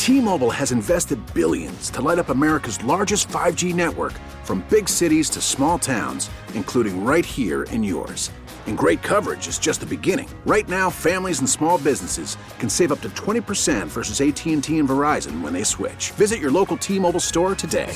T-Mobile has invested billions to light up America's largest 5G network, from big cities to small towns, including right here in yours. And great coverage is just the beginning. Right now, families and small businesses can save up to 20% versus AT&T and Verizon when they switch. Visit your local T-Mobile store today.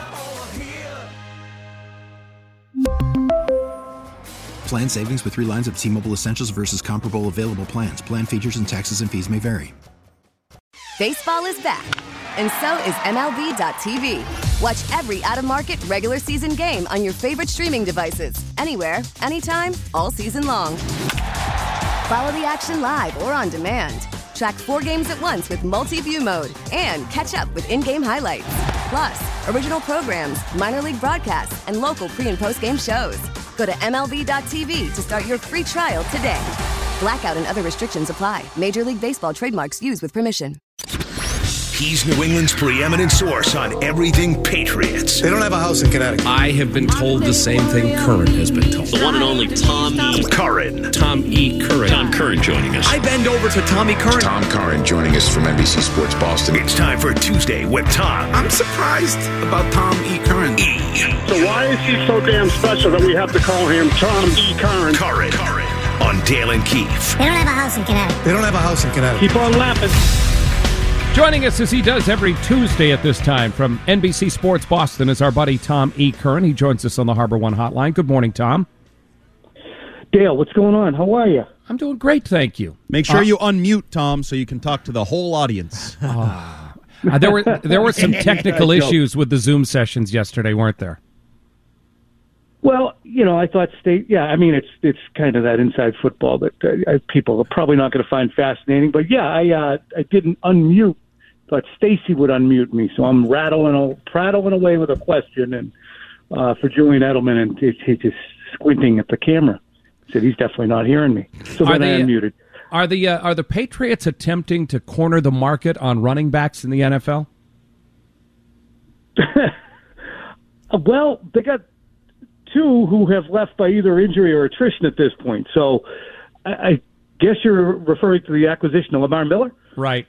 Plan savings with 3 lines of T-Mobile Essentials versus comparable available plans. Plan features and taxes and fees may vary. Baseball is back, and so is MLB.tv. Watch every out-of-market regular season game on your favorite streaming devices, anywhere, anytime, all season long. Follow the action live or on demand. Track 4 games at once with multi-view mode and catch up with in-game highlights. Plus, original programs, minor league broadcasts, and local pre- and post-game shows. Go to MLB.tv to start your free trial today. Blackout and other restrictions apply. Major League Baseball trademarks used with permission. He's New England's preeminent source on everything Patriots. They don't have a house in Connecticut. I have been told the same thing Curran has been told. The one and only Tom E. Curran. Tom E. Curran. Tom Curran joining us. I bend over to Tommy Curran. Tom Curran joining us from NBC Sports Boston. It's time for Tuesday with Tom. I'm surprised about Tom E. Curran. So why is he so damn special that we have to call him Tom E. Curran? Curran. On Dale and Keefe. They don't have a house in Connecticut. They don't have a house in Connecticut. Keep on laughing. Joining us as he does every Tuesday at this time from NBC Sports Boston is our buddy Tom E. Curran. He joins us on the Harbor One Hotline. Good morning, Tom. Dale, what's going on? How are you? I'm doing great, thank you. Make sure you unmute, Tom, so you can talk to the whole audience. There were some technical issues with the Zoom sessions yesterday, weren't there? Well, I thought it's kind of that inside football that people are probably not going to find fascinating. But yeah, I didn't unmute. Thought Stacy would unmute me, so I'm prattling away with a question, and for Julian Edelman, and he's just squinting at the camera. Said he's definitely not hearing me. So then I unmuted. Are the Patriots attempting to corner the market on running backs in the NFL? Well, they got 2 who have left by either injury or attrition at this point. So I guess you're referring to the acquisition of Lamar Miller? Right.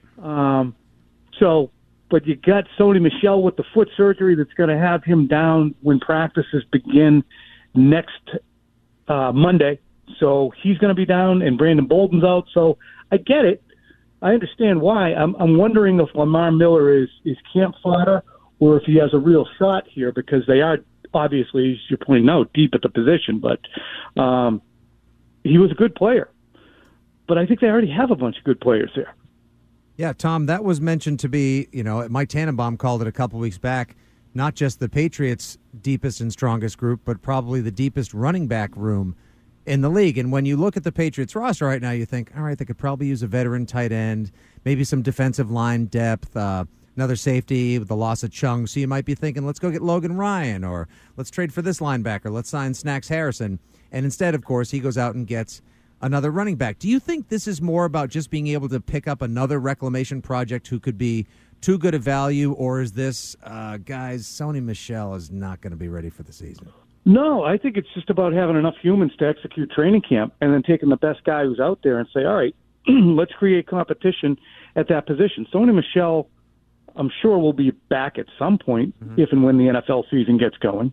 But you got Sony Michel with the foot surgery that's going to have him down when practices begin next Monday. So he's going to be down, and Brandon Bolden's out. So I get it. I understand why. I'm wondering if Lamar Miller is camp fodder or if he has a real shot here, because they are, obviously, as you're pointing out, deep at the position. But he was a good player. But I think they already have a bunch of good players there. Yeah, Tom, that was mentioned to be, Mike Tannenbaum called it a couple weeks back, not just the Patriots' deepest and strongest group, but probably the deepest running back room in the league. And when you look at the Patriots roster right now, you think, all right, they could probably use a veteran tight end, maybe some defensive line depth, another safety with the loss of Chung. So you might be thinking, let's go get Logan Ryan, or let's trade for this linebacker, let's sign Snacks Harrison. And instead, of course, he goes out and gets another running back. Do you think this is more about just being able to pick up another reclamation project who could be too good a value, or is this, guys, Sony Michel is not going to be ready for the season? No, I think it's just about having enough humans to execute training camp and then taking the best guy who's out there and say, all right, let's create competition at that position. Sony Michel, I'm sure, will be back at some point if and when the NFL season gets going.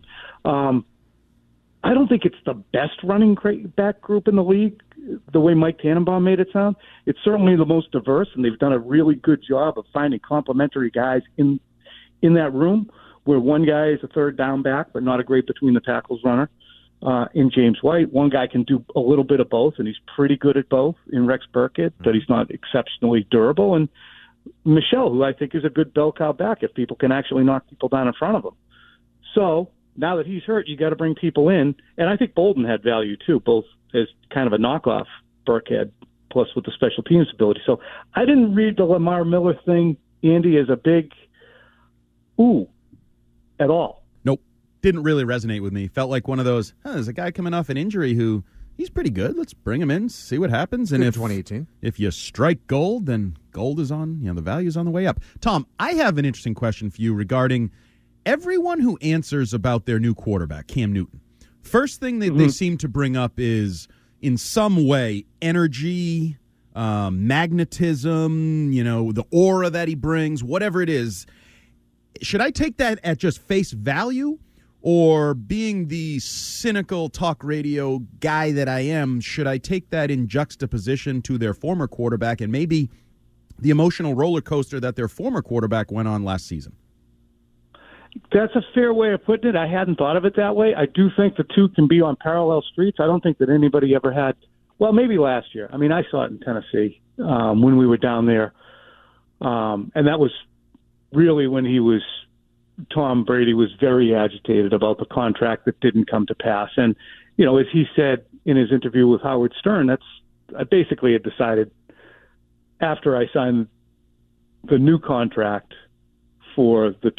I don't think it's the best running back group in the league, the way Mike Tannenbaum made it sound. It's certainly the most diverse, and they've done a really good job of finding complementary guys in that room, where one guy is a third down back, but not a great between the tackles runner. In James White, one guy can do a little bit of both, and he's pretty good at both in Rex Burkhead, but he's not exceptionally durable. And Michel, who I think is a good bell cow back if people can actually knock people down in front of him. So now that he's hurt, you got to bring people in. And I think Bolden had value too, both as kind of a knockoff Burkhead, plus with the special teams ability. So I didn't read the Lamar Miller thing, Andy, as a big ooh at all. Nope. Didn't really resonate with me. Felt like one of those, there's a guy coming off an injury who he's pretty good. Let's bring him in, see what happens. And if 2018, if you strike gold, then gold is on, the value's on the way up. Tom, I have an interesting question for you regarding everyone who answers about their new quarterback, Cam Newton. First thing that they seem to bring up is, in some way, energy, magnetism, the aura that he brings, whatever it is. Should I take that at just face value? Or being the cynical talk radio guy that I am, should I take that in juxtaposition to their former quarterback and maybe the emotional roller coaster that their former quarterback went on last season? That's a fair way of putting it. I hadn't thought of it that way. I do think the two can be on parallel streets. I don't think that anybody ever had, well, maybe last year. I mean, I saw it in Tennessee when we were down there. And that was really when Tom Brady was very agitated about the contract that didn't come to pass. And, as he said in his interview with Howard Stern, I basically had decided after I signed the new contract for the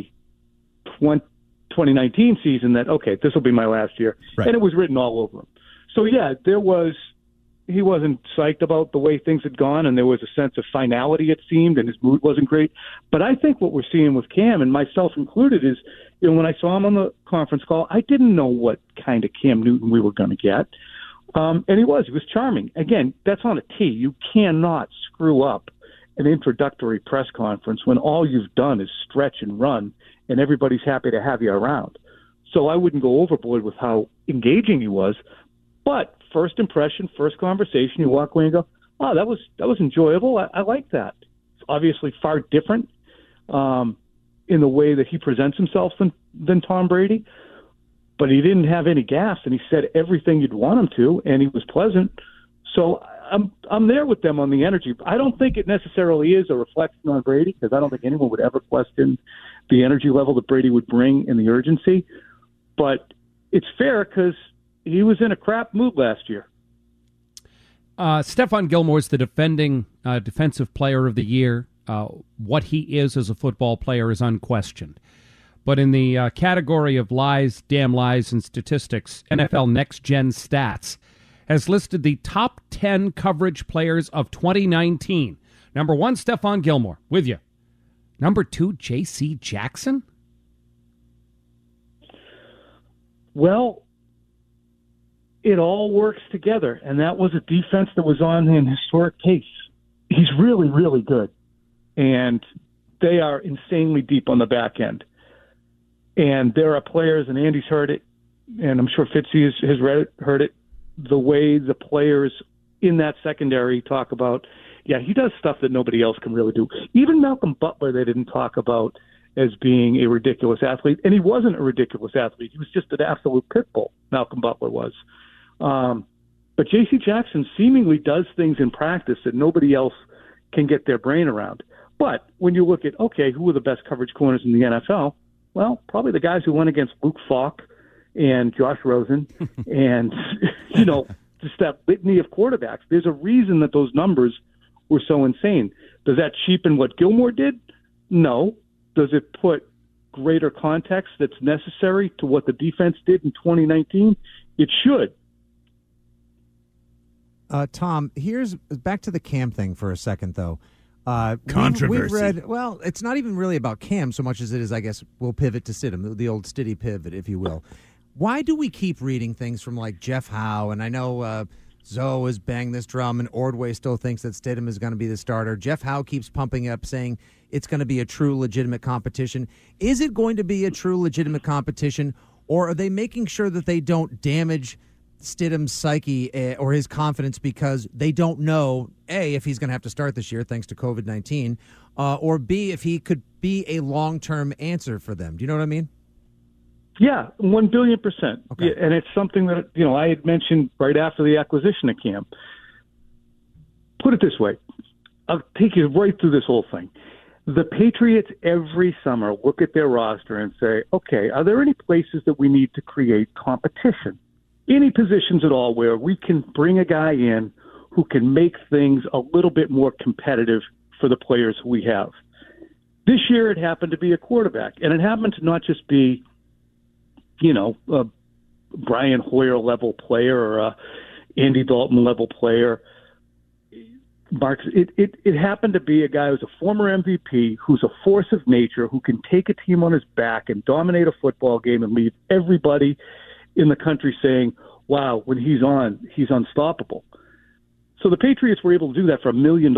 2019 season that, okay, this will be my last year. Right. And it was written all over him. So, yeah, he wasn't psyched about the way things had gone, and there was a sense of finality, it seemed, and his mood wasn't great. But I think what we're seeing with Cam, and myself included, is when I saw him on the conference call, I didn't know what kind of Cam Newton we were going to get. And he was charming. Again, that's on a tee. You cannot screw up an introductory press conference when all you've done is stretch and run, and everybody's happy to have you around. So I wouldn't go overboard with how engaging he was. But first impression, first conversation, you walk away and go, oh, that was enjoyable. I like that. It's obviously far different in the way that he presents himself than Tom Brady. But he didn't have any gaffes, and he said everything you'd want him to, and he was pleasant. So I'm there with them on the energy. I don't think it necessarily is a reflection on Brady, because I don't think anyone would ever question the energy level that Brady would bring and the urgency. But it's fair because he was in a crap mood last year. Stephon Gilmore's the defending defensive player of the year. What he is as a football player is unquestioned. But in the category of lies, damn lies, and statistics, NFL Next Gen Stats has listed the top 10 coverage players of 2019. Number 1, Stephon Gilmore, with you. Number 2, J.C. Jackson? Well, it all works together, and that was a defense that was on an historic pace. He's really, really good, and they are insanely deep on the back end. And there are players, and Andy's heard it, and I'm sure Fitzy has heard it, the way the players in that secondary talk about, yeah, he does stuff that nobody else can really do. Even Malcolm Butler they didn't talk about as being a ridiculous athlete, and he wasn't a ridiculous athlete. He was just an absolute pit bull, Malcolm Butler was. But J.C. Jackson seemingly does things in practice that nobody else can get their brain around. But when you look at, okay, who are the best coverage corners in the NFL? Well, probably the guys who went against Luke Falk and Josh Rosen and, just that litany of quarterbacks. There's a reason that those numbers were so insane. Does that cheapen what Gilmore did? No. Does it put greater context that's necessary to what the defense did in 2019? It should. Tom, here's back to the Cam thing for a second, though. Controversy. We've read, well, it's not even really about Cam so much as it is, I guess, we'll pivot to Stidham, the old Stiddy pivot, if you will. Why do we keep reading things from like Jeff Howe? And I know Zoe has banged this drum, and Ordway still thinks that Stidham is going to be the starter. Jeff Howe keeps pumping up, saying it's going to be a true, legitimate competition. Is it going to be a true, legitimate competition, or are they making sure that they don't damage Stidham's psyche or his confidence because they don't know, A, if he's going to have to start this year thanks to COVID-19, or B, if he could be a long-term answer for them? Do you know what I mean? Yeah, 1 billion %. Okay. Yeah, and it's something that, I had mentioned right after the acquisition of Cam. Put it this way. I'll take you right through this whole thing. The Patriots every summer look at their roster and say, okay, are there any places that we need to create competition? Any positions at all where we can bring a guy in who can make things a little bit more competitive for the players we have. This year it happened to be a quarterback, and it happened to not just be, a Brian Hoyer level player or a Andy Dalton level player. Marks, it happened to be a guy who's a former MVP, who's a force of nature, who can take a team on his back and dominate a football game and leave everybody in the country saying, wow, when he's on, he's unstoppable. So the Patriots were able to do that for $1 million.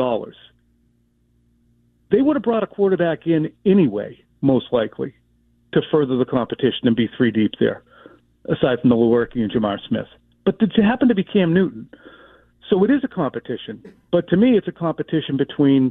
They would have brought a quarterback in anyway, most likely, to further the competition and be 3 deep there, aside from the Lewerke and Jamar Smith. But it happened to be Cam Newton. So it is a competition. But to me, it's a competition between,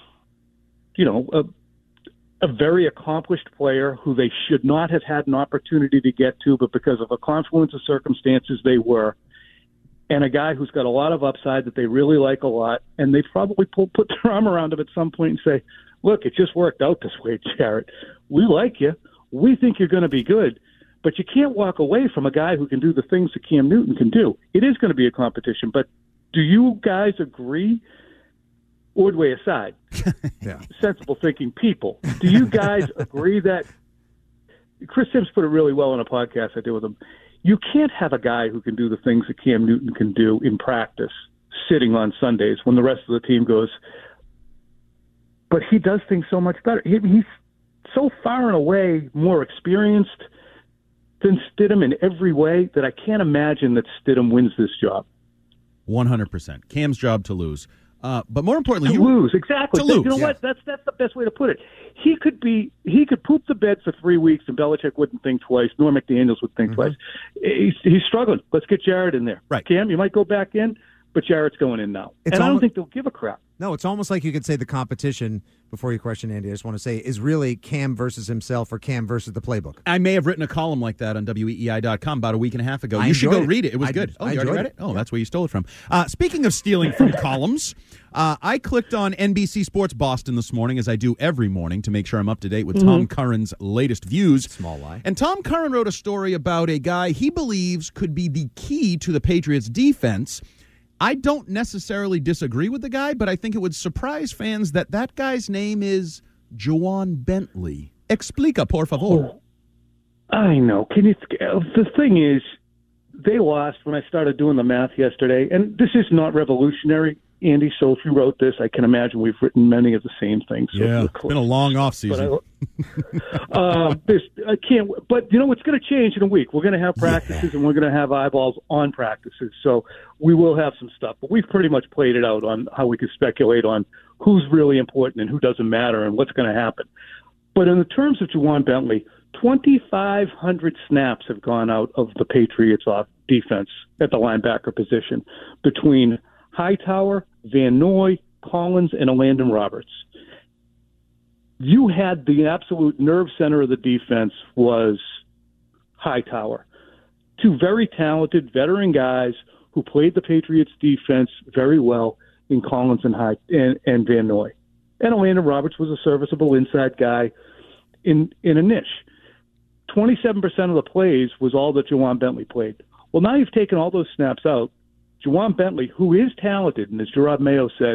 a very accomplished player who they should not have had an opportunity to get to, but because of a confluence of circumstances they were, and a guy who's got a lot of upside that they really like a lot, and they probably put their arm around him at some point and say, look, it just worked out this way, Jarrett. We like you. We think you're going to be good, but you can't walk away from a guy who can do the things that Cam Newton can do. It is going to be a competition, but do you guys agree, Ordway aside, sensible thinking people, do you guys agree that Chris Sims put it really well on a podcast I did with him? You can't have a guy who can do the things that Cam Newton can do in practice sitting on Sundays when the rest of the team goes, but he does things so much better. He's so far and away more experienced than Stidham in every way that I can't imagine that Stidham wins this job. 100%. Cam's job to lose. But more importantly, lose, exactly. To lose. You know what? That's the best way to put it. He could poop the bed for 3 weeks, and Belichick wouldn't think twice. Nor McDaniels would think twice. He's struggling. Let's get Jarrett in there. Right, Cam, you might go back in, but Jarrett's going in now, I don't think they'll give a crap. No, it's almost like you could say the competition, before you question Andy, I just want to say, is really Cam versus himself or Cam versus the playbook. I may have written a column like that on WEEI.com about a week and a half ago. You should go read it. It was good. Oh, you already read it? Oh, that's where you stole it from. Speaking of stealing from columns, I clicked on NBC Sports Boston this morning, as I do every morning, to make sure I'm up to date with Tom Curran's latest views. Small lie. And Tom Curran wrote a story about a guy he believes could be the key to the Patriots' defense. I don't necessarily disagree with the guy, but I think it would surprise fans that guy's name is Juwan Bentley. Explica, por favor. Oh, I know. The thing is, they lost when I started doing the math yesterday, and this is not revolutionary, Andy, so if you wrote this, I can imagine we've written many of the same things. Yeah, it's been a long off season. I can't. But it's going to change in a week. We're going to have practices, and we're going to have eyeballs on practices. So we will have some stuff. But we've pretty much played it out on how we can speculate on who's really important and who doesn't matter and what's going to happen. But in the terms of Juwan Bentley, 2,500 snaps have gone out of the Patriots off defense at the linebacker position between Hightower, Van Noy, Collins, and Landon Roberts. You had the absolute nerve center of the defense was Hightower. 2 very talented veteran guys who played the Patriots defense very well in Collins and Van Noy. And Landon Roberts was a serviceable inside guy in a niche. 27% of the plays was all that Juwan Bentley played. Well, now you've taken all those snaps out. Juwan Bentley, who is talented, and as Gerard Mayo said,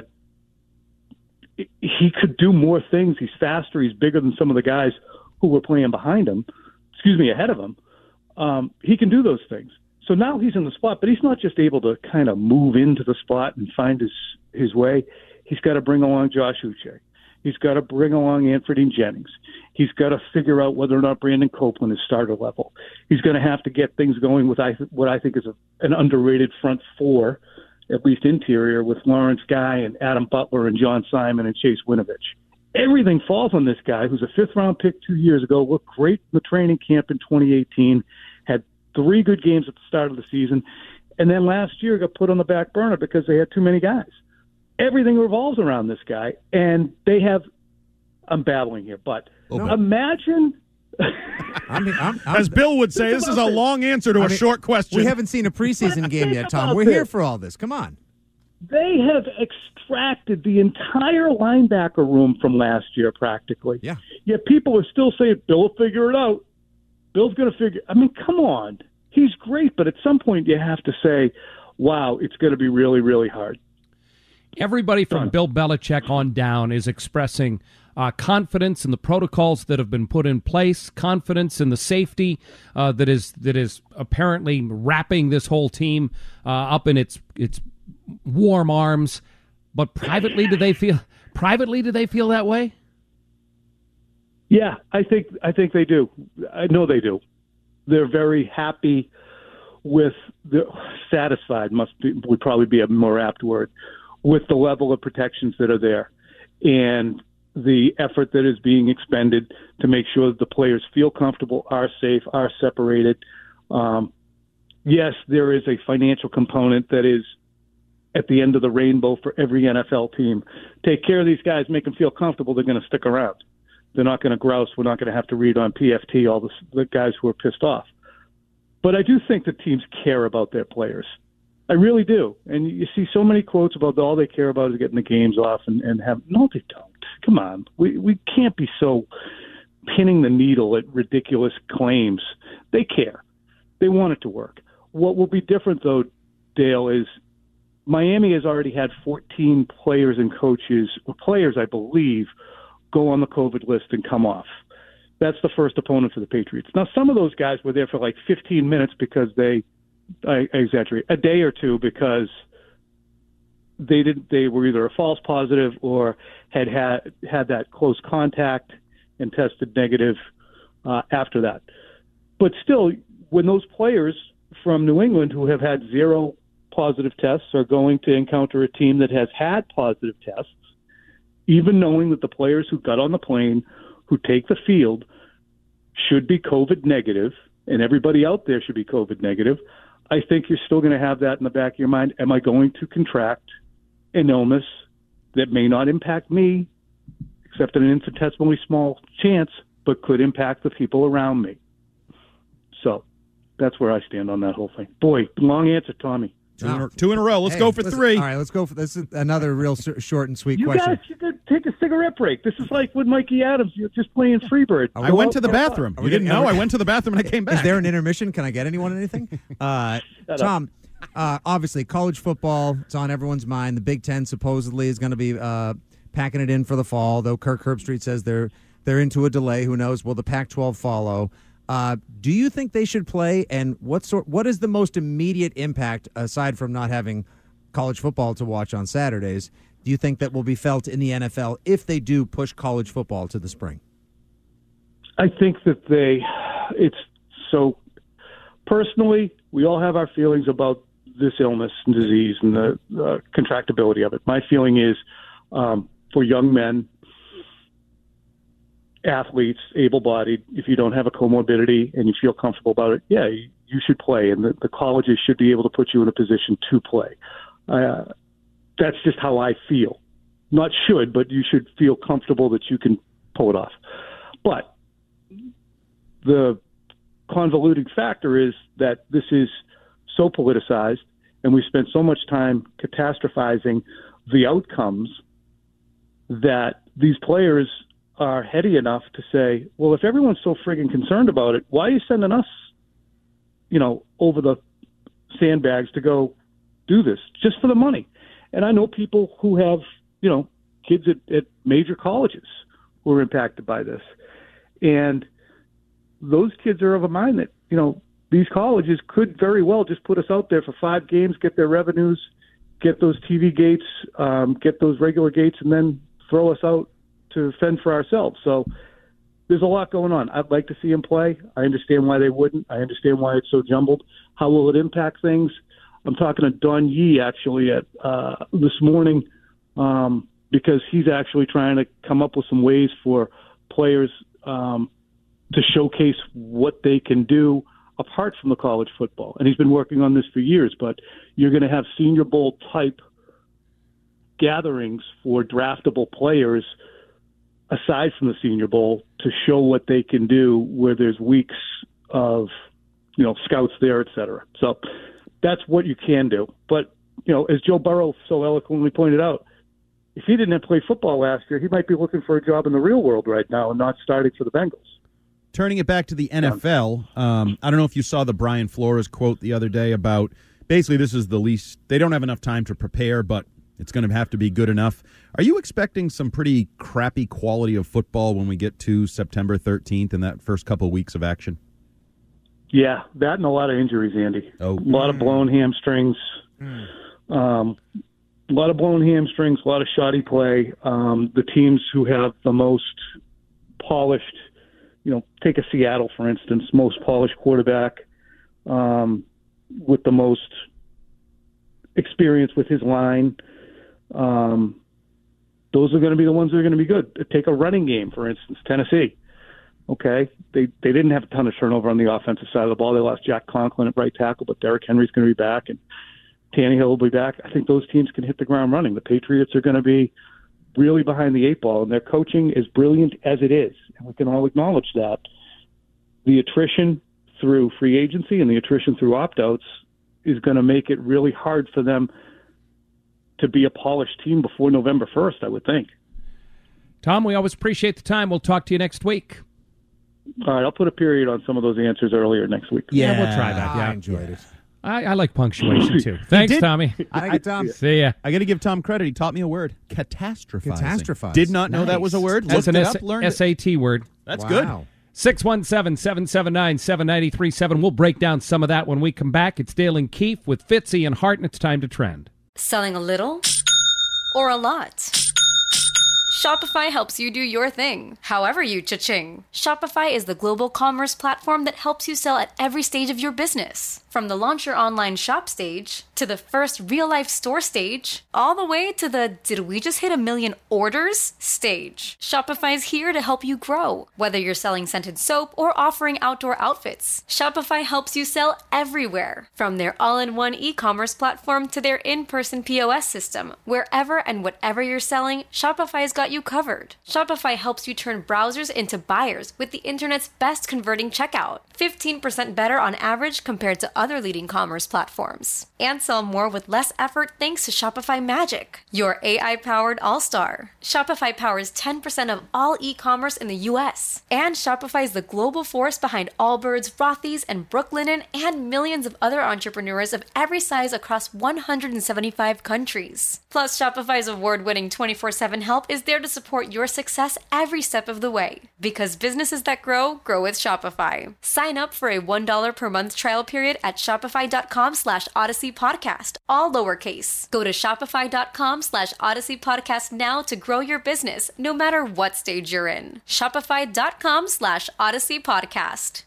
he could do more things. He's faster. He's bigger than some of the guys who were playing ahead of him. He can do those things. So now he's in the spot, but he's not just able to kind of move into the spot and find his way. He's got to bring along Josh Uche. He's got to bring along Anthony Jennings. He's got to figure out whether or not Brandon Copeland is starter level. He's going to have to get things going with what I think is an underrated front 4, at least interior, with Lawrence Guy and Adam Butler and John Simon and Chase Winovich. Everything falls on this guy who's a 5th-round pick 2 years ago, looked great in the training camp in 2018, had 3 good games at the start of the season, and then last year got put on the back burner because they had too many guys. Everything revolves around this guy, and they have – I'm babbling here, but imagine – as Bill would say, this is a long answer to a short question. We haven't seen a preseason game yet, Tom. We're here for all this. Come on. They have extracted the entire linebacker room from last year practically. Yeah. Yet people are still saying, Bill will figure it out. Bill's going to figure – I mean, come on. He's great, but at some point you have to say, wow, it's going to be really, really hard. Everybody from Bill Belichick on down is expressing confidence in the protocols that have been put in place, confidence in the safety that is apparently wrapping this whole team up in its warm arms. But privately, do they feel that way? Yeah, I think they do. I know they do. They're very happy with the satisfied would probably be a more apt word, with the level of protections that are there and the effort that is being expended to make sure that the players feel comfortable, are safe, are separated. Yes, there is a financial component that is at the end of the rainbow for every NFL team. Take care of these guys, make them feel comfortable, they're going to stick around. They're not going to grouse. We're not going to have to read on PFT all the guys who are pissed off. But I do think that teams care about their players. I really do. And you see so many quotes about all they care about is getting the games off and have – no, they don't. Come on. We can't be so pinning the needle at ridiculous claims. They care. They want it to work. What will be different, though, Dale, is Miami has already had 14 players and coaches, or players, I believe, go on the COVID list and come off. That's the first opponent for the Patriots. Now, some of those guys were there for like 15 minutes because I exaggerate, a day or two because they were either a false positive or had that close contact and tested negative after that. But still, when those players from New England who have had 0 positive tests are going to encounter a team that has had positive tests, even knowing that the players who got on the plane, who take the field, should be COVID negative, and everybody out there should be COVID negative, I think you're still going to have that in the back of your mind. Am I going to contract an illness that may not impact me, except in an infinitesimally small chance, but could impact the people around me? So that's where I stand on that whole thing. Boy, long answer, Tommy. Two in a row. Let's go for 3. All right, let's go for this. Is another real short and sweet you question. You guys should take a cigarette break. This is like with Mikey Adams. You're just playing Freebird. I went to the bathroom. You didn't know? I went to the bathroom and I came back. Is there an intermission? Can I get anyone anything? Tom, obviously, college football, it's on everyone's mind. The Big Ten supposedly is going to be packing it in for the fall, though Kirk Herbstreit says they're into a delay. Who knows? Will the Pac-12 follow? Do you think they should play, and what is the most immediate impact, aside from not having college football to watch on Saturdays, do you think that will be felt in the NFL if they do push college football to the spring? I think that it's so, personally, we all have our feelings about this illness and disease and the contractability of it. My feeling is for young men, athletes, able-bodied, if you don't have a comorbidity and you feel comfortable about it, yeah, you should play, and the colleges should be able to put you in a position to play. That's just how I feel. Not should, but you should feel comfortable that you can pull it off. But the convoluting factor is that this is so politicized, and we spent so much time catastrophizing the outcomes that these players are heady enough to say, well, if everyone's so friggin' concerned about it, why are you sending us, over the sandbags to go do this just for the money? And I know people who have, kids at major colleges who are impacted by this. And those kids are of a mind that, these colleges could very well just put us out there for 5 games, get their revenues, get those TV gates, get those regular gates, and then throw us out to fend for ourselves. So there's a lot going on. I'd like to see him play. I understand why they wouldn't. I understand why it's so jumbled. How will it impact things? I'm talking to Don Yee actually at this morning because he's actually trying to come up with some ways for players to showcase what they can do apart from the college football. And he's been working on this for years, but you're going to have Senior Bowl type gatherings for draftable players aside from the Senior Bowl to show what they can do where there's weeks of, scouts there, et cetera. So that's what you can do. But, as Joe Burrow so eloquently pointed out, if he didn't play football last year, he might be looking for a job in the real world right now and not starting for the Bengals. Turning it back to the NFL, I don't know if you saw the Brian Flores quote the other day about basically this is the least – they don't have enough time to prepare, but it's going to have to be good enough. Are you expecting some pretty crappy quality of football when we get to September 13th and that first couple of weeks of action? Yeah, that and a lot of injuries, Andy. Oh. A lot of blown hamstrings. A lot of blown hamstrings, a lot of shoddy play. The teams who have the most polished – take a Seattle, for instance, most polished quarterback, with the most experience with his line. Those are going to be the ones that are going to be good. Take a running game, for instance, Tennessee. Okay, they didn't have a ton of turnover on the offensive side of the ball. They lost Jack Conklin at right tackle, but Derrick Henry's going to be back, and Tannehill will be back. I think those teams can hit the ground running. The Patriots are going to be really behind the eight ball, and their coaching is brilliant as it is, and we can all acknowledge that. The attrition through free agency and the attrition through opt-outs is going to make it really hard for them to be a polished team before November 1st, I would think. Tom, we always appreciate the time. We'll talk to you next week. All right, I'll put a period on some of those answers earlier next week. Yeah, we'll try that. Yeah. I enjoyed it. I like punctuation, too. Thanks, Tommy. Thank you, Tom. See ya. I got to give Tom credit. He taught me a word. Catastrophizing. Catastrophize. Did not know that was a word. That's an Looked it up, learned it. SAT word. That's good. 617-779-7937. We'll break down some of that when we come back. It's Dale and Keefe with Fitzy and Hart, and it's time to trend. Selling a little or a lot? Shopify helps you do your thing, however you cha-ching. Shopify is the global commerce platform that helps you sell at every stage of your business. From the launch your online shop stage, to the first real-life store stage, all the way to the did we just hit 1 million orders stage. Shopify is here to help you grow. Whether you're selling scented soap or offering outdoor outfits, Shopify helps you sell everywhere. From their all-in-one e-commerce platform to their in-person POS system, wherever and whatever you're selling, Shopify's got you covered. Shopify helps you turn browsers into buyers with the internet's best converting checkout. 15% better on average compared to other leading commerce platforms. And sell more with less effort thanks to Shopify Magic, your AI-powered all-star. Shopify powers 10% of all e-commerce in the U.S. And Shopify is the global force behind Allbirds, Rothy's, and Brooklinen, and millions of other entrepreneurs of every size across 175 countries. Plus, Shopify's award-winning 24/7 help is there to support your success every step of the way. Because businesses that grow, grow with Shopify. Sign up for a $1 per month trial period at shopify.com/Odyssey Podcast, all lowercase. Go to shopify.com/Odyssey Podcast now to grow your business, no matter what stage you're in. Shopify.com/Odyssey Podcast.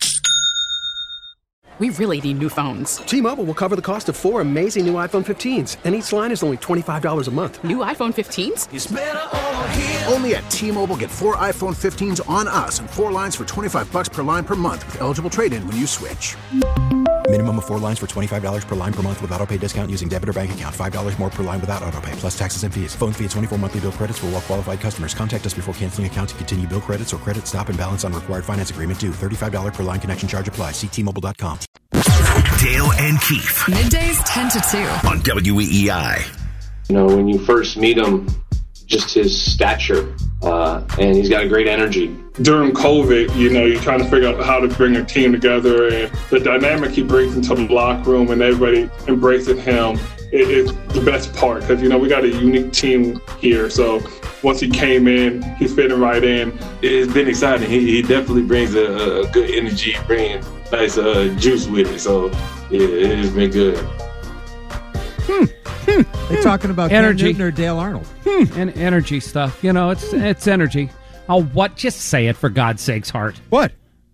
We really need new phones. T-Mobile will cover the cost of 4 amazing new iPhone 15s, and each line is only $25 a month. New iPhone 15s? It's better over here. Only at T-Mobile, get 4 iPhone 15s on us and 4 lines for $25 per line per month with eligible trade-in when you switch. Minimum of 4 lines for $25 per line per month with autopay discount using debit or bank account. $5 more per line without autopay, plus taxes and fees. Phone fee at 24 monthly bill credits for well-qualified customers. Contact us before canceling account to continue bill credits or credit stop and balance on required finance agreement due. $35 per line connection charge applies. See T-Mobile.com. Dale and Keefe. Middays 10 to 2. On WEEI. You know, when you first meet him, just his stature, and he's got a great energy. During COVID, you know, you're trying to figure out how to bring a team together, and the dynamic he brings into the locker room and everybody embracing him is the best part, because, you know, we got a unique team here. So once he came in, he's fitting right in. It's been exciting. He definitely brings a good energy, bringing nice juice with it. So yeah, it's been good. They're talking about energy. Cam Newton or Dale Arnold. And energy stuff. You know, it's energy. Oh, what? Just say it, for God's sakes, Hart. What?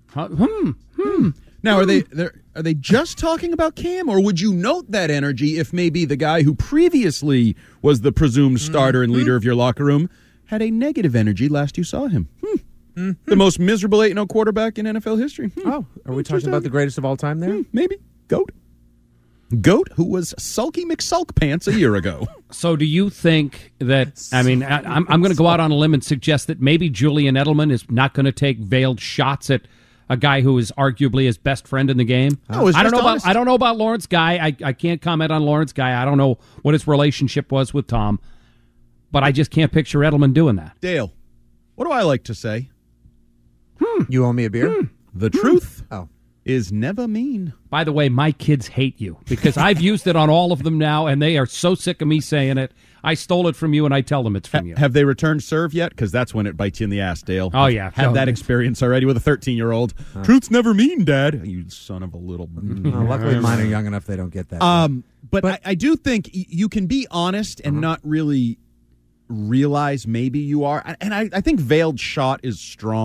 Now, are they just talking about Cam, or would you note that energy if maybe the guy who previously was the presumed starter and leader of your locker room had a negative energy last you saw him? The most miserable 8-0 quarterback in NFL history. Oh, are we talking about the greatest of all time there? Maybe. Goat, who was Sulky McSulkpants a year ago. So do you think that, I mean, I'm going to go out on a limb and suggest that maybe Julian Edelman is not going to take veiled shots at a guy who is arguably his best friend in the game? I don't know about Lawrence Guy. I can't comment on Lawrence Guy. I don't know what his relationship was with Tom. But I just can't picture Edelman doing that. Dale, what do I like to say? You owe me a beer? The truth is never mean. By the way, my kids hate you because I've used it on all of them now, and they are so sick of me saying it. I stole it from you, and I tell them it's from you. Have they returned serve yet? Because that's when it bites you in the ass, Dale. Oh, yeah. Had that experience already with a 13-year-old. Truth's never mean, Dad. You son of a little... luckily, mine are young enough they don't get that. But I do think you can be honest and not really realize maybe you are. And I think veiled shot is strong,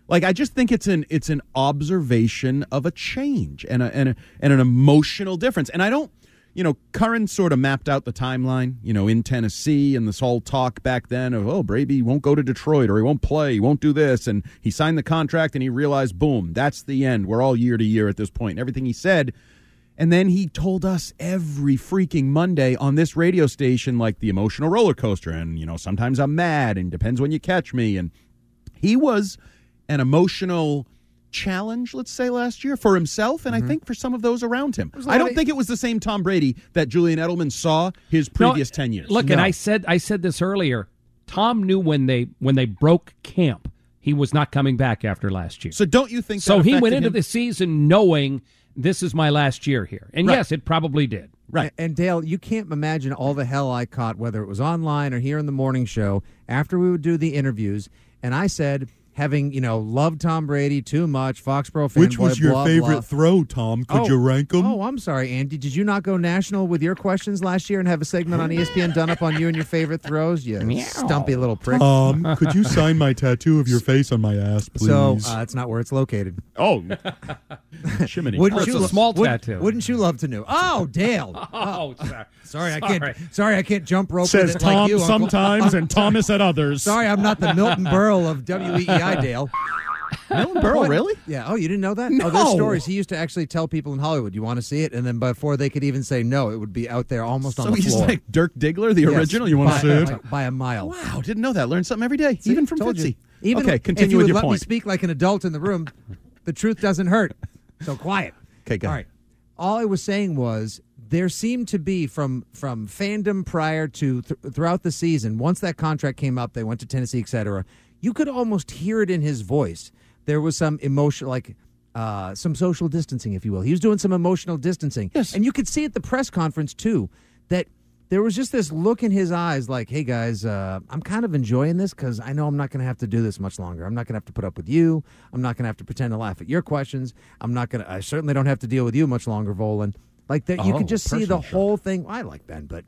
Like, I just think it's an observation of a change and an emotional difference. And I don't, Curran sort of mapped out the timeline, in Tennessee, and this whole talk back then of, Brady won't go to Detroit, or he won't play, he won't do this. And he signed the contract and he realized, boom, that's the end. We're all year to year at this point. And everything he said. And then he told us every freaking Monday on this radio station, like, the emotional roller coaster. And, sometimes I'm mad and depends when you catch me. And he was an emotional challenge, let's say, last year for himself, and I think for some of those around him. I don't think it was the same Tom Brady that Julian Edelman saw his previous 10 years. Look, and I said this earlier. Tom knew when they broke camp, he was not coming back after last year. So don't you think so? That He went into him? the season knowing this is my last year here, and yes, it probably did. Right. And Dale, you can't imagine all the hell I caught, whether it was online or here in the morning show, after we would do the interviews, and I said, having, loved Tom Brady too much, Foxborough fanboy, Which was your blah, favorite blah. throw, Tom? Could you rank them? Oh, I'm sorry, Andy. Did you not go national with your questions last year and have a segment on ESPN done up on you and your favorite throws? You stumpy little prick. Could you sign my tattoo of your face on my ass, please? So that's not where it's located. Oh, chimney. Wouldn't It's a small tattoo. Wouldn't you love to know? Oh, Dale. Sorry, I can't jump rope Says with it Tom like you, Uncle. sometimes and Thomas at others. Sorry, I'm not the Milton Berle of WEEI, Dale. Milton Berle, really? Yeah. Oh, you didn't know that? No. Oh, there's stories. He used to actually tell people in Hollywood, "You want to see it?" And then before they could even say no, it would be out there almost on the floor. So he's like Dirk Diggler, the original. You want to see it? By a mile. Wow, didn't know that. Learn something every day, See, even from told Fitzy. you. Okay, continue if you with would your let me point. speak like an adult in the room, the truth doesn't hurt. So quiet. Okay, go All ahead. right. All I was saying was there seemed to be from fandom prior to throughout the season, once that contract came up, they went to Tennessee, etc., you could almost hear it in his voice. There was some emotion, like some social distancing, if you will. He was doing some emotional distancing. Yes. And you could see at the press conference, too, that there was just this look in his eyes like, hey, guys, I'm kind of enjoying this because I know I'm not going to have to do this much longer. I'm not going to have to put up with you. I'm not going to have to pretend to laugh at your questions. I certainly don't have to deal with you much longer, Volan. Like that, you could just see the whole thing. I like Ben, but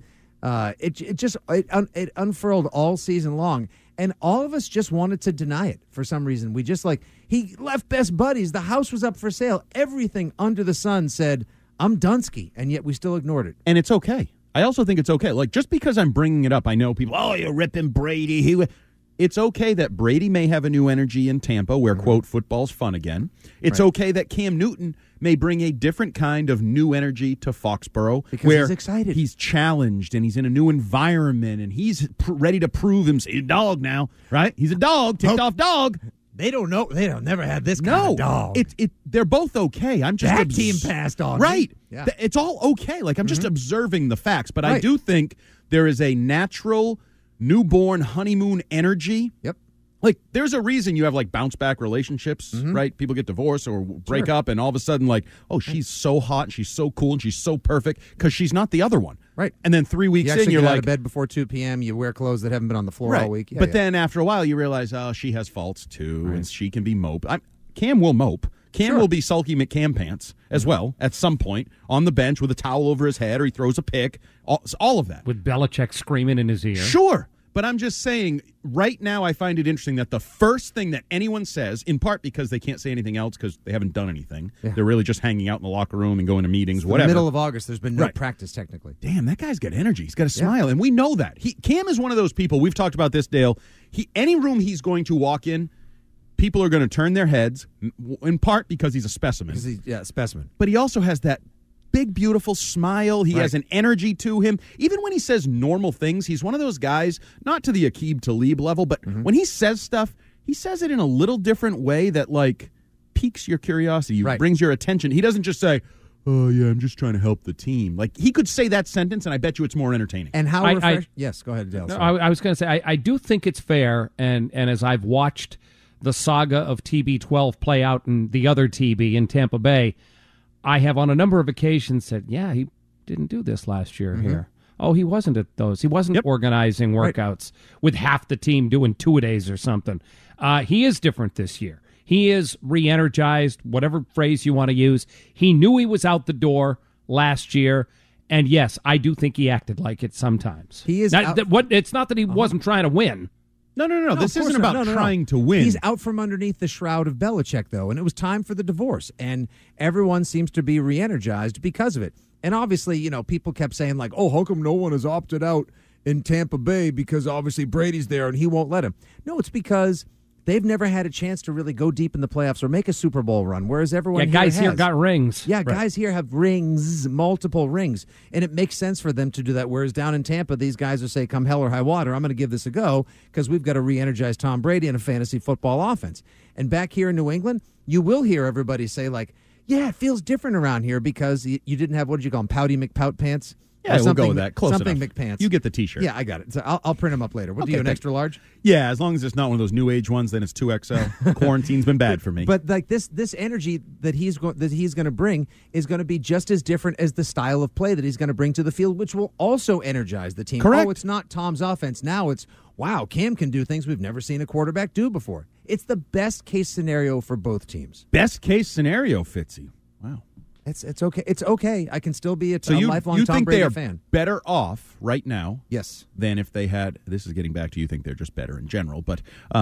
it unfurled all season long. And all of us just wanted to deny it for some reason. We just he left best buddies. The house was up for sale. Everything under the sun said, I'm Dunsky. And yet we still ignored it. And it's okay. I also think it's okay. Like, just because I'm bringing it up, I know people, you're ripping Brady. It's okay that Brady may have a new energy in Tampa where, quote, football's fun again. It's okay that Cam Newton may bring a different kind of new energy to Foxborough. Because where he's excited. He's challenged and he's in a new environment and he's ready to prove himself. He's a dog now, right? He's a dog, ticked off dog. They don't know. They don't never had this kind of dog. They're both okay. I'm just that team passed on. Right. Yeah. It's all okay. Like, I'm just observing the facts. But I Right. do think there is a natural newborn honeymoon energy. Yep. Like, there's a reason you have, like, bounce-back relationships, right? People get divorced or break up, and all of a sudden, like, she's so hot, and she's so cool, and she's so perfect, because she's not the other one. Right. And then 3 weeks You in, you're get like... out of bed before 2 p.m., you wear clothes that haven't been on the floor all week. Yeah, but then after a while, you realize, she has faults, too, and she can be mope. Cam will mope. Cam will be sulky McCam pants as well at some point on the bench with a towel over his head, or he throws a pick, all of that. With Belichick screaming in his ear. Sure. But I'm just saying, right now I find it interesting that the first thing that anyone says, in part because they can't say anything else because they haven't done anything, they're really just hanging out in the locker room and going to meetings, whatever. The middle of August, there's been no practice technically. Damn, that guy's got energy. He's got a smile, and we know that. Cam is one of those people, we've talked about this, Dale, any room he's going to walk in, people are going to turn their heads, in part because he's a specimen. Because he's a specimen. But he also has that big, beautiful smile. He has an energy to him. Even when he says normal things, he's one of those guys, not to the Aqib Talib level, but when he says stuff, he says it in a little different way that, like, piques your curiosity, brings your attention. He doesn't just say, oh, yeah, I'm just trying to help the team. Like, he could say that sentence, and I bet you it's more entertaining. And how refreshing. Yes, go ahead, Dale. No, I was going to say, I do think it's fair, and as I've watched the saga of TB12 play out in the other TB in Tampa Bay, I have on a number of occasions said, yeah, he didn't do this last year here. Oh, he wasn't at those. He wasn't organizing workouts with half the team doing two-a-days or something. He is different this year. He is re-energized, whatever phrase you want to use. He knew he was out the door last year, and yes, I do think he acted like it sometimes. He is. It's not that he wasn't trying to win. No. This isn't about trying to win. He's out from underneath the shroud of Belichick, though, and it was time for the divorce, and everyone seems to be re-energized because of it. And obviously, people kept saying, like, oh, how come no one has opted out in Tampa Bay because obviously Brady's there and he won't let him? No, it's because they've never had a chance to really go deep in the playoffs or make a Super Bowl run, whereas everyone here got rings. Yeah, guys here have rings, multiple rings, and it makes sense for them to do that, whereas down in Tampa, these guys will say, come hell or high water, I'm going to give this a go because we've got to re-energize Tom Brady in a fantasy football offense. And back here in New England, you will hear everybody say, like, yeah, it feels different around here because you didn't have, what did you call them, Pouty McPout pants? Yeah, we'll go with that. Close something enough. McPants. You get the T-shirt. Yeah, I got it. So I'll print them up later. What do you, an extra large? Yeah, as long as it's not one of those new age ones, then it's 2XL. Quarantine's been bad for me. But like this energy that he's going to bring is going to be just as different as the style of play that he's going to bring to the field, which will also energize the team. Correct. Oh, it's not Tom's offense now. It's wow, Cam can do things we've never seen a quarterback do before. It's the best case scenario for both teams. Best case scenario, Fitzy. Wow. It's okay. It's okay. I can still be a lifelong you Tom think Brady they are fan. Better off right now, yes, than if they had. This is getting back to you think they're just better in general, but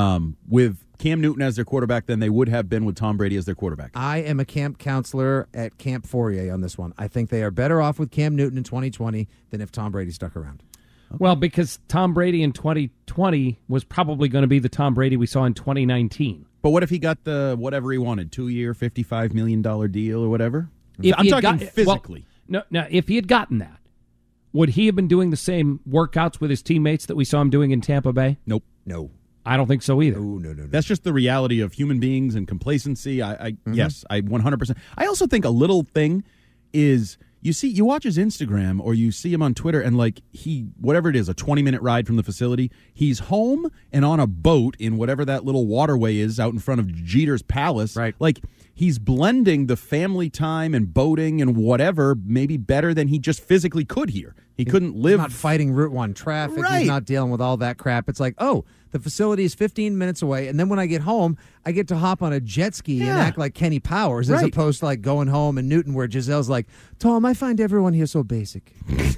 with Cam Newton as their quarterback than they would have been with Tom Brady as their quarterback. I am a camp counselor at Camp Fourier on this one. I think they are better off with Cam Newton in 2020 than if Tom Brady stuck around. Okay. Well, because Tom Brady in 2020 was probably going to be the Tom Brady we saw in 2019. But what if he got the whatever he wanted, 2-year, $55 million deal or whatever? I'm talking physically. Well, no, if he had gotten that, would he have been doing the same workouts with his teammates that we saw him doing in Tampa Bay? Nope. No. I don't think so either. No. That's just the reality of human beings and complacency. Yes, I 100%. I also think a little thing is you watch his Instagram or you see him on Twitter and like whatever it is, a 20-minute ride from the facility, he's home and on a boat in whatever that little waterway is out in front of Jeter's Palace. Right. Like he's blending the family time and boating and whatever maybe better than he just physically could here. He couldn't live. He's not fighting Route 1 traffic. Right. He's not dealing with all that crap. It's like, oh, the facility is 15 minutes away, and then when I get home, I get to hop on a jet ski and act like Kenny Powers as opposed to like going home in Newton where Giselle's like, Tom, I find everyone here so basic.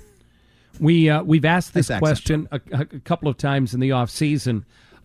We've asked this question a couple of times in the off season,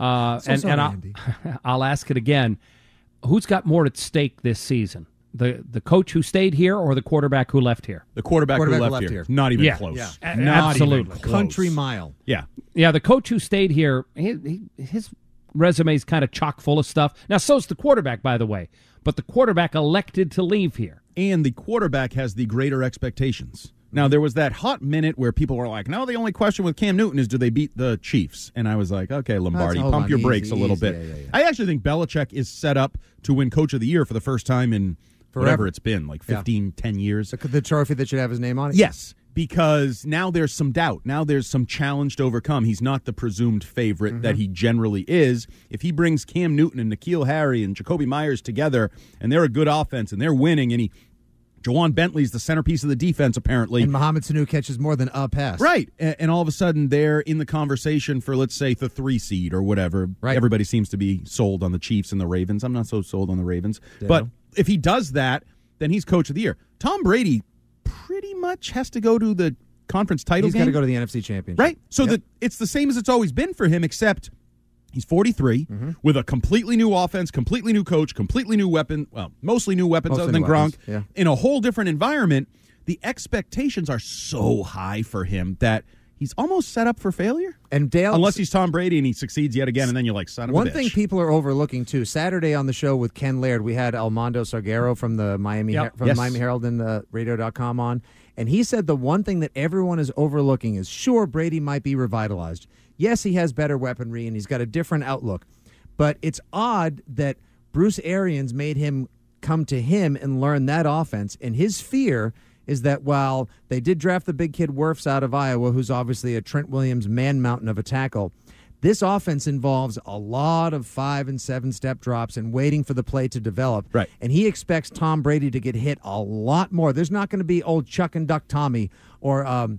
and I'll ask it again. Who's got more at stake this season? The coach who stayed here or the quarterback who left here? The quarterback who left here. Not even close. Yeah. Absolutely. Country mile. Yeah. Yeah, the coach who stayed here, his resume is kind of chock full of stuff. Now, so's the quarterback, by the way. But the quarterback elected to leave here. And the quarterback has the greater expectations. Now, there was that hot minute where people were like, no, the only question with Cam Newton is do they beat the Chiefs? And I was like, okay, Lombardi, pump your brakes a little bit. Yeah. I actually think Belichick is set up to win Coach of the Year for the first time in whatever it's been, like 10 years. The trophy that should have his name on it? Yes, because now there's some doubt. Now there's some challenge to overcome. He's not the presumed favorite that he generally is. If he brings Cam Newton and N'Keal Harry and Jacoby Myers together, and they're a good offense, and they're winning, and Jawan Bentley's the centerpiece of the defense, apparently. And Mohamed Sanu catches more than a pass. Right. And all of a sudden, they're in the conversation for, let's say, the 3 seed or whatever. Right. Everybody seems to be sold on the Chiefs and the Ravens. I'm not so sold on the Ravens. But if he does that, then he's Coach of the Year. Tom Brady pretty much has to go to the conference title game. He's got to go to the NFC Championship. Right. So it's the same as it's always been for him, except he's 43 with a completely new offense, completely new coach, completely new weapon. Well, mostly new weapons other than Gronk. Yeah. In a whole different environment. The expectations are so high for him that he's almost set up for failure. And Dale, unless he's Tom Brady and he succeeds yet again, and then you're like, son of a bitch. One thing people are overlooking too. Saturday on the show with Ken Laird, we had Armando Salguero from the Miami Miami Herald and the Radio.com on, and he said the one thing that everyone is overlooking is sure Brady might be revitalized. Yes, he has better weaponry and he's got a different outlook, but it's odd that Bruce Arians made him come to him and learn that offense, and his fear is that while they did draft the big kid Wirfs out of Iowa, who's obviously a Trent Williams man mountain of a tackle, this offense involves a lot of 5- and 7-step drops and waiting for the play to develop. Right. And he expects Tom Brady to get hit a lot more. There's not going to be old Chuck and Duck Tommy or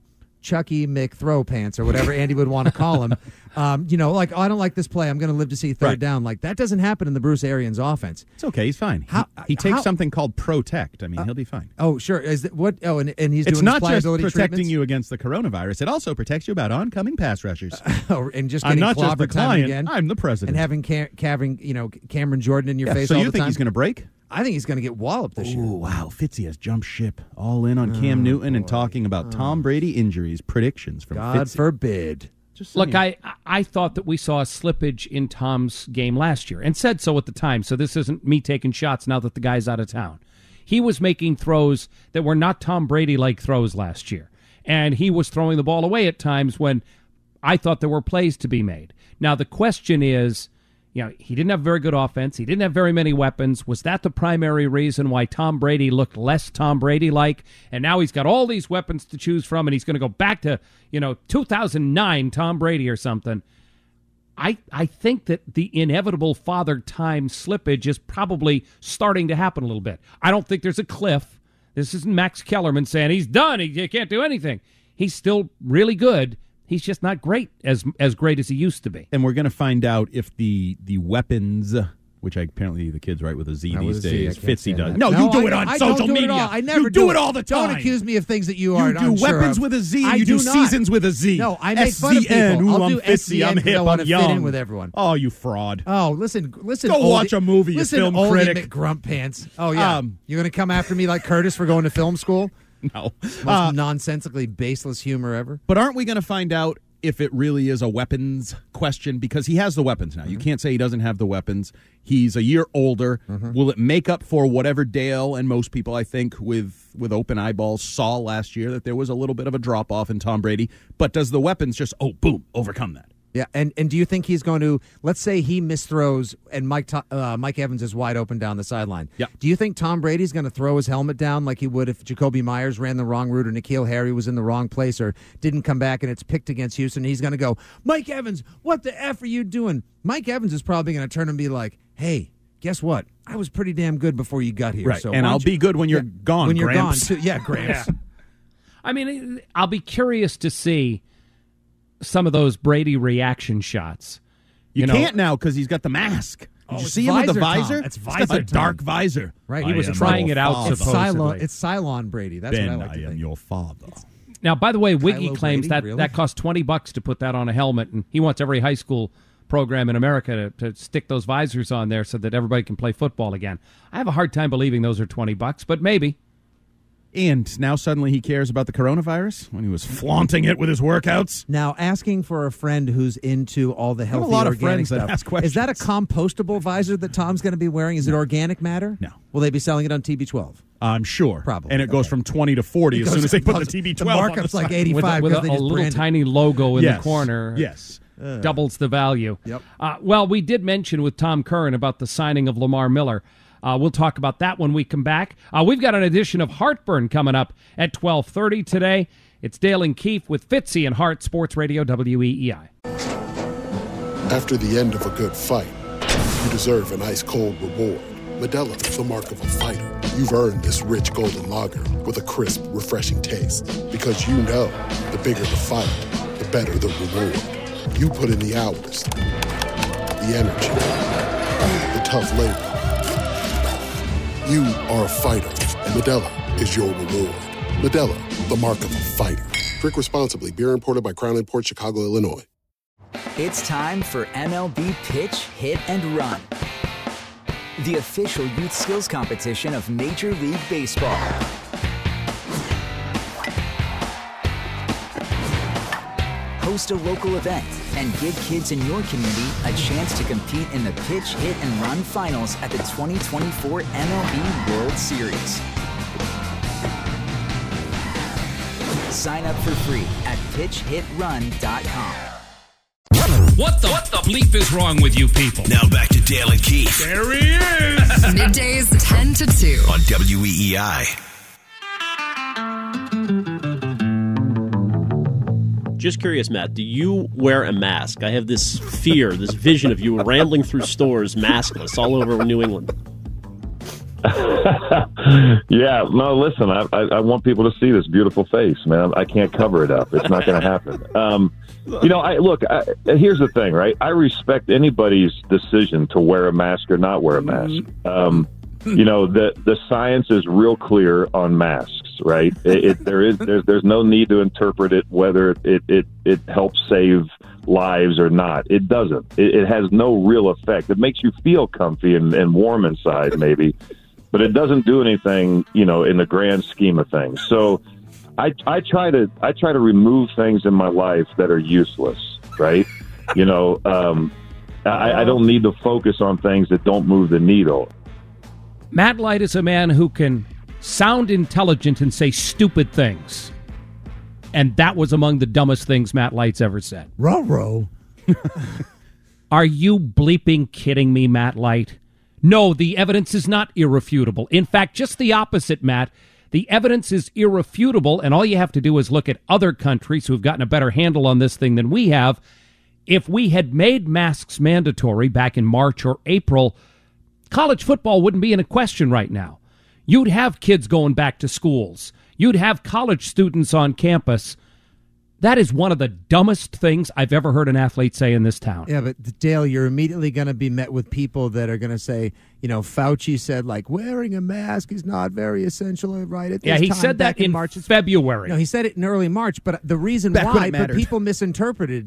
Chucky McThrow pants or whatever Andy would want to call him. Like, I don't like this play. I'm going to live to see third down. Like, that doesn't happen in the Bruce Arians offense. It's okay. He's fine. He takes something called Protect. I mean, he'll be fine. Oh, sure. And he's doing it's his not just pliability protecting treatments? you against the coronavirus. It also protects you about oncoming pass rushers. And just I'm getting not just the clobbered time client. again. I'm the president. And having Cameron Jordan in your face so all you the think time. he's going to break? I think he's going to get walloped this year. Oh, wow. Fitzy has jumped ship all in on Cam Newton and talking about Tom Brady injuries, predictions from God Fitzy. forbid. Look, I thought that we saw a slippage in Tom's game last year and said so at the time, so this isn't me taking shots now that the guy's out of town. He was making throws that were not Tom Brady-like throws last year, and he was throwing the ball away at times when I thought there were plays to be made. Now, the question is, he didn't have very good offense. He didn't have very many weapons. Was that the primary reason why Tom Brady looked less Tom Brady-like? And now he's got all these weapons to choose from, and he's going to go back to, 2009 Tom Brady or something. I think that the inevitable father time slippage is probably starting to happen a little bit. I don't think there's a cliff. This isn't Max Kellerman saying he's done. He can't do anything. He's still really good. He's just not great, as great as he used to be. And we're going to find out if the weapons, which apparently the kids write with a Z these days, Fitzy does. No, you do it on social media. I never do it all the time. Don't accuse me of things that you aren't You do weapons with a Z, and you do seasons with a Z. No, I make fun of people. I'll do Fitzy, I'm hip, I'm young. fit in with everyone. Oh, you fraud. Oh, listen. Go watch a movie, you film critic. Grump pants. Oh, yeah. You're going to come after me like Curtis for going to film school? No. Most nonsensically baseless humor ever. But aren't we going to find out if it really is a weapons question? Because he has the weapons now. You can't say he doesn't have the weapons. He's a year older. Will it make up for whatever Dale and most people, I think, with open eyeballs saw last year, that there was a little bit of a drop-off in Tom Brady? But does the weapons just, boom, overcome that? Yeah, and do you think he's going to, let's say he misthrows and Mike Evans is wide open down the sideline. Yeah. Do you think Tom Brady's going to throw his helmet down like he would if Jacoby Myers ran the wrong route or N'Keal Harry was in the wrong place or didn't come back and it's picked against Houston? He's going to go, Mike Evans, what the F are you doing? Mike Evans is probably going to turn and be like, hey, guess what? I was pretty damn good before you got here. Right, so and I'll be good when you're gone, when you're Gramps. gone, too. Yeah, Gramps. Yeah. I mean, I'll be curious to see some of those Brady reaction shots. You can't now because he's got the mask. Did you see him with the visor? It's He's got the dark visor. Right, he was trying it out, supposedly. It's Cylon Brady. That's what I like to think. I am your father. Now, by the way, Wiggy Kylo claims Brady? that costs $20 to put that on a helmet, and he wants every high school program in America to stick those visors on there so that everybody can play football again. I have a hard time believing those are $20, but maybe. And now suddenly he cares about the coronavirus when he was flaunting it with his workouts. Now, asking for a friend who's into all the healthy lot of organic friends that stuff. ask questions. Is that a compostable visor that Tom's going to be wearing? Is it organic matter? No. Will they be selling it on TB12? I'm sure. Probably. And it goes from 20 to 40 as soon as they put the TB12 the on markup's the like side. 85 with because a they just little brand it. tiny logo in Yes. the corner. Yes. Doubles the value. Yep. Well, we did mention with Tom Curran about the signing of Lamar Miller. We'll talk about that when we come back. We've got an edition of Heartburn coming up at 12:30 today. It's Dale and Keefe with Fitzy and Hart, Sports Radio WEEI. After the end of a good fight, you deserve an ice-cold reward. Modelo is the mark of a fighter. You've earned this rich golden lager with a crisp, refreshing taste. Because you know, the bigger the fight, the better the reward. You put in the hours, the energy, the tough labor. You are a fighter, and Modelo is your reward. Modelo, the mark of a fighter. Drink responsibly. Beer imported by Crown Imports, Chicago, Illinois. It's time for MLB Pitch, Hit, and Run, the official youth skills competition of Major League Baseball. Host a local event and give kids in your community a chance to compete in the Pitch, Hit, and Run finals at the 2024 MLB World Series. Sign up for free at pitchhitrun.com. What the bleep is wrong with you people? Now back to Dale and Keefe. There he is. Middays 10 to 2 on WEEI. Just curious, Matt, do you wear a mask? I have this fear, this vision of you rambling through stores maskless all over New England. Yeah, no, listen, I want people to see this beautiful face, man. I can't cover it up. It's not going to happen. Here's the thing, right? I respect anybody's decision to wear a mask or not wear a mask. The science is real clear on masks, right? There's no need to interpret it whether it helps save lives or not. It doesn't. It has no real effect. It makes you feel comfy and warm inside, maybe, but it doesn't do anything, in the grand scheme of things. So I try to remove things in my life that are useless, right? I don't need to focus on things that don't move the needle. Matt Light is a man who can sound intelligent and say stupid things. And that was among the dumbest things Matt Light's ever said. Ruh-roh. Are you bleeping kidding me, Matt Light? No, the evidence is not irrefutable. In fact, just the opposite, Matt. The evidence is irrefutable, and all you have to do is look at other countries who've gotten a better handle on this thing than we have. If we had made masks mandatory back in March or April, college football wouldn't be in a question right now. You'd have kids going back to schools. You'd have college students on campus. That is one of the dumbest things I've ever heard an athlete say in this town. Yeah, but Dale, you're immediately going to be met with people that are going to say, Fauci said, wearing a mask is not very essential, right? Yeah, he said that in March. February. No, he said it in early March, but the reason why, but people misinterpreted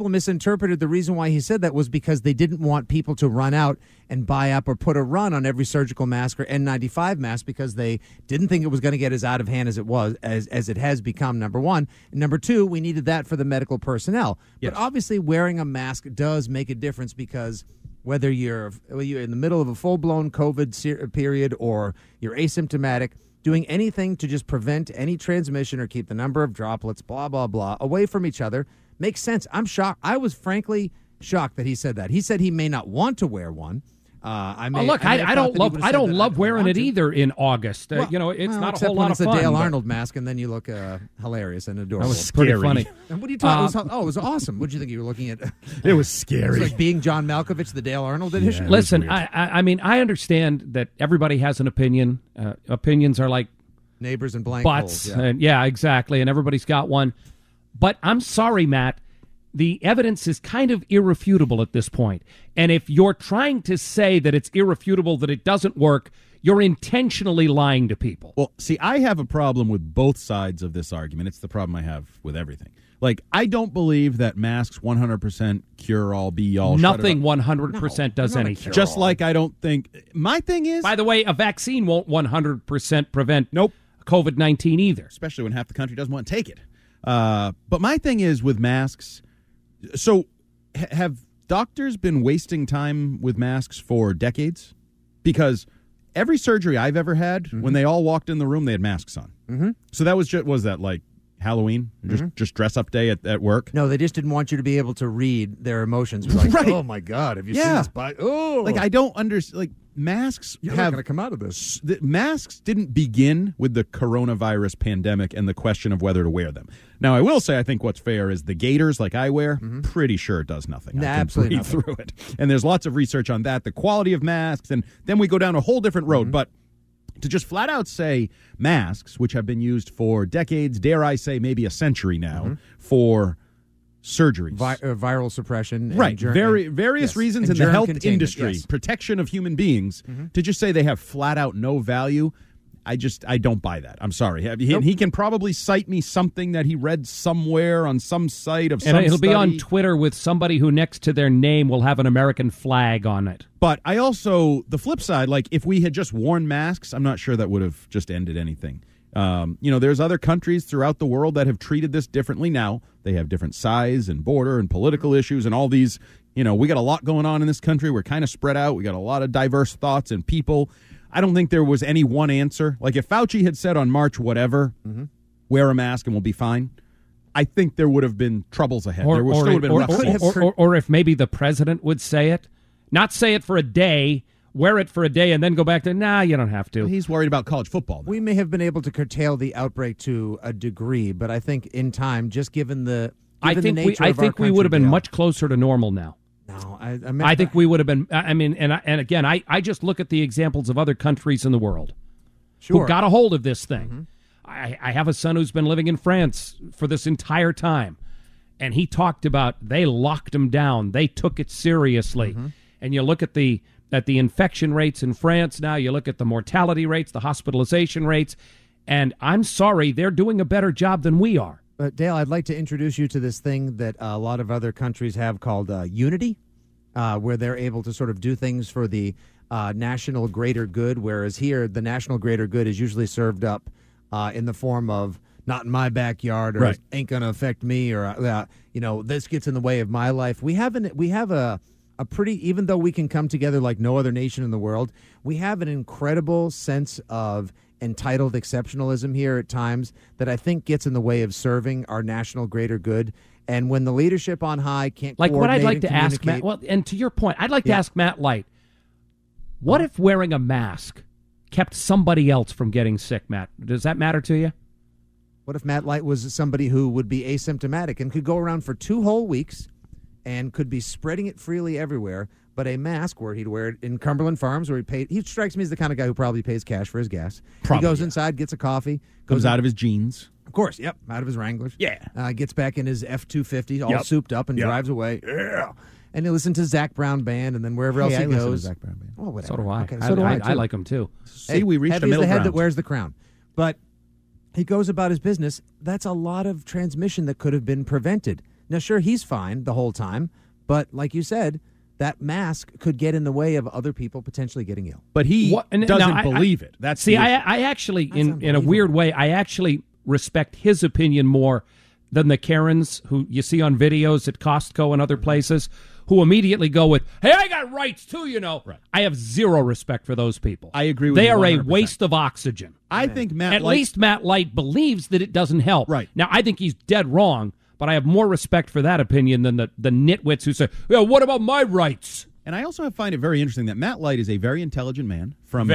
the reason why he said that was because they didn't want people to run out and buy up or put a run on every surgical mask or N95 mask because they didn't think it was going to get as out of hand as it was, as it has become, number one. And number two, we needed that for the medical personnel. Yes. But obviously wearing a mask does make a difference because whether you're in the middle of a full-blown COVID period or you're asymptomatic, doing anything to just prevent any transmission or keep the number of droplets, blah, blah, blah, away from each other makes sense. I'm shocked. I was frankly shocked that he said that. He said he may not want to wear one. I don't love wearing it either in August. It's not a whole lot of fun. It's a Dale Arnold mask, and then you look hilarious and adorable. That was scary. Pretty funny. And what are you talking about? It was awesome. What did you think you were looking at? It was scary. It's like being John Malkovich, the Dale Arnold edition. Yeah, listen, I understand that everybody has an opinion. Opinions are like neighbors and blank butts. holes. Yeah. Exactly, and everybody's got one. But I'm sorry, Matt. The evidence is kind of irrefutable at this point. And if you're trying to say that it's irrefutable, that it doesn't work, you're intentionally lying to people. Well, see, I have a problem with both sides of this argument. It's the problem I have with everything. I don't believe that masks 100% cure all, be all. Nothing 100% does anything. Just like I don't think. My thing is. By the way, a vaccine won't 100% prevent COVID-19 either. Especially when half the country doesn't want to take it. But my thing is with masks. So, have doctors been wasting time with masks for decades? Because every surgery I've ever had, when they all walked in the room, they had masks on. Mm-hmm. So that was like Halloween, just dress up day at work. No, they just didn't want you to be able to read their emotions. Like, right. Oh my God, have you seen this? I don't understand. Masks You're have not going to come out of this. Masks didn't begin with the coronavirus pandemic and the question of whether to wear them. Now, I will say I think what's fair is the gaiters like I wear, pretty sure it does nothing. I can breathe through it. And there's lots of research on that, the quality of masks, and then we go down a whole different road. But to just flat out say masks, which have been used for decades, dare I say maybe a century now, for surgeries. Viral suppression. Right. Various reasons in the health industry, protection of human beings, to just say they have flat out no value, I don't buy that. I'm sorry. He can probably cite me something that he read somewhere on some site of some study. And it'll be on Twitter with somebody who next to their name will have an American flag on it. But I also, the flip side, if we had just worn masks, I'm not sure that would have just ended anything. There's other countries throughout the world that have treated this differently now. They have different size and border and political issues and all these, we got a lot going on in this country. We're kind of spread out. We got a lot of diverse thoughts and people. I don't think there was any one answer. If Fauci had said on March whatever, wear a mask and we'll be fine, I think there would have been troubles ahead. There would still have been rough seas. Or if maybe the president would say it, not say it for a day, wear it for a day and then go back to, you don't have to. He's worried about college football now. We may have been able to curtail the outbreak to a degree, but I think in time, just given the nature of our country, we would have been much closer to normal now. No, I think we would have been. I mean, and again, I just look at the examples of other countries in the world who got a hold of this thing. I have a son who's been living in France for this entire time, and he talked about they locked him down. They took it seriously. And you look at the infection rates in France now, you look at the mortality rates, the hospitalization rates, and I'm sorry, they're doing a better job than we are. But Dale, I'd like to introduce you to this thing that a lot of other countries have called Unity, where they're able to sort of do things for the national greater good, whereas here the national greater good is usually served up in the form of not in my backyard or ain't going to affect me or, this gets in the way of my life. We have a pretty, even though we can come together like no other nation in the world, we have an incredible sense of entitled exceptionalism here at times that I think gets in the way of serving our national greater good. And when the leadership on high can't like what I'd like to ask Matt, and to your point, I'd like to ask Matt Light, what if wearing a mask kept somebody else from getting sick, Matt? Does that matter to you? What if Matt Light was somebody who would be asymptomatic and could go around for 2 whole weeks and could be spreading it freely everywhere, but a mask where he'd wear it in Cumberland Farms where he strikes me as the kind of guy who probably pays cash for his gas. He goes inside, gets a coffee. Comes out of his jeans. Of course, out of his Wranglers. Yeah. Gets back in his F-250, all souped up, and drives away. Yeah. And he listens to Zach Brown Band, and then wherever else he goes. Listen to Zach Brown Band. Oh, whatever. So do I. Okay, so do I like him, too. See, we reached a middle the head ground. that wears the crown. But he goes about his business. That's a lot of transmission that could have been prevented. Now, sure, he's fine the whole time, but like you said, that mask could get in the way of other people potentially getting ill. But he doesn't believe it. That's I actually, in a weird way, I actually respect his opinion more than the Karens who you see on videos at Costco and other places who immediately go with, hey, I got rights too, Right. I have zero respect for those people. I agree with you. They are 100%. a waste of oxygen. I think At least Matt Light believes that it doesn't help. Right. Now, I think he's dead wrong, but I have more respect for that opinion than the nitwits who say, yeah, what about my rights? And I also find it very interesting that Matt Light is a very intelligent man from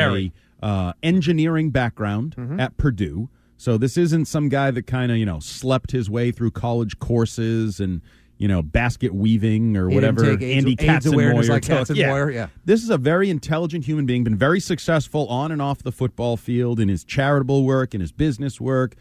a engineering background at Purdue. So this isn't some guy that kind of, slept his way through college courses and, basket weaving or whatever Andy Katzenmoyer like took. Katzenmoyer, This is a very intelligent human being, been very successful on and off the football field in his charitable work, in his business work,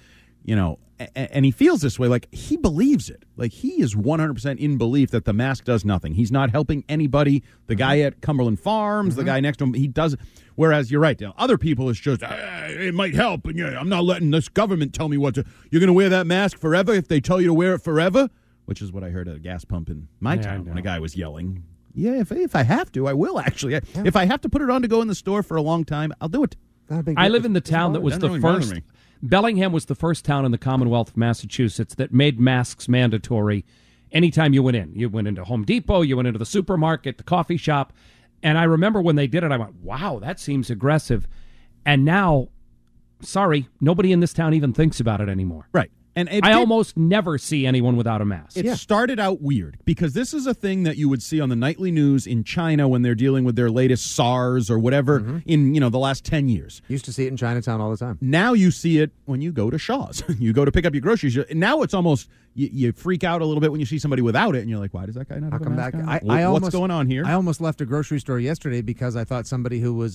and he feels this way. Like, he believes it. Like, he is 100% in belief that the mask does nothing. He's not helping anybody. The guy at Cumberland Farms, the guy next to him, he does. Whereas, you're right, Dale, other people, it's just, it might help, and I'm not letting this government tell me what to. You're going to wear that mask forever if they tell you to wear it forever? Which is what I heard at a gas pump in my town when a guy was yelling. Yeah, if I have to, I will, actually. If I have to put it on to go in the store for a long time, I'll do it. I live in the town that was the first. Bellingham was the first town in the Commonwealth of Massachusetts that made masks mandatory anytime you went in. You went into Home Depot, you went into the supermarket, the coffee shop. And I remember when they did it, I went, wow, that seems aggressive. And now, sorry, nobody in this town even thinks about it anymore. Right. And I almost never see anyone without a mask. It started out weird because this is a thing that you would see on the nightly news in China when they're dealing with their latest SARS or whatever in the last 10 years. Used to see it in Chinatown all the time. Now you see it when you go to Shaw's. You go to pick up your groceries. Now it's almost you freak out a little bit when you see somebody without it, and you're like, why does that guy not have a mask on? What's going on here? I almost left a grocery store yesterday because I thought somebody who was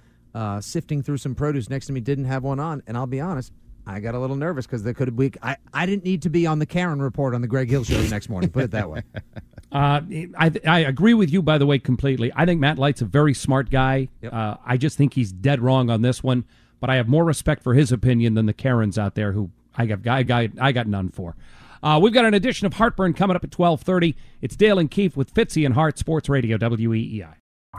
sifting through some produce next to me didn't have one on, and I'll be honest, I got a little nervous because there could be. I didn't need to be on the Karen report on the Greg Hill show the next morning. Put it that way. I agree with you, by the way, completely. I think Matt Light's a very smart guy. Yep. I just think he's dead wrong on this one. But I have more respect for his opinion than the Karens out there who I got none for. We've got an edition of Heartburn coming up at 12:30. It's Dale and Keefe with Fitzy and Hart, Sports Radio, WEEI.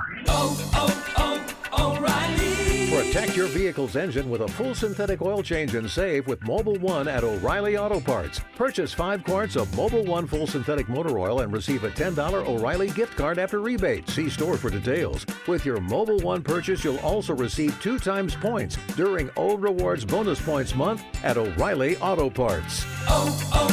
Protect your vehicle's engine with a full synthetic oil change and save with Mobil 1 at O'Reilly Auto Parts. Purchase 5 quarts of Mobil 1 full synthetic motor oil and receive a $10 O'Reilly gift card after rebate. See store for details. With your Mobil 1 purchase, you'll also receive 2 times points during O Rewards Bonus Points Month at O'Reilly Auto Parts.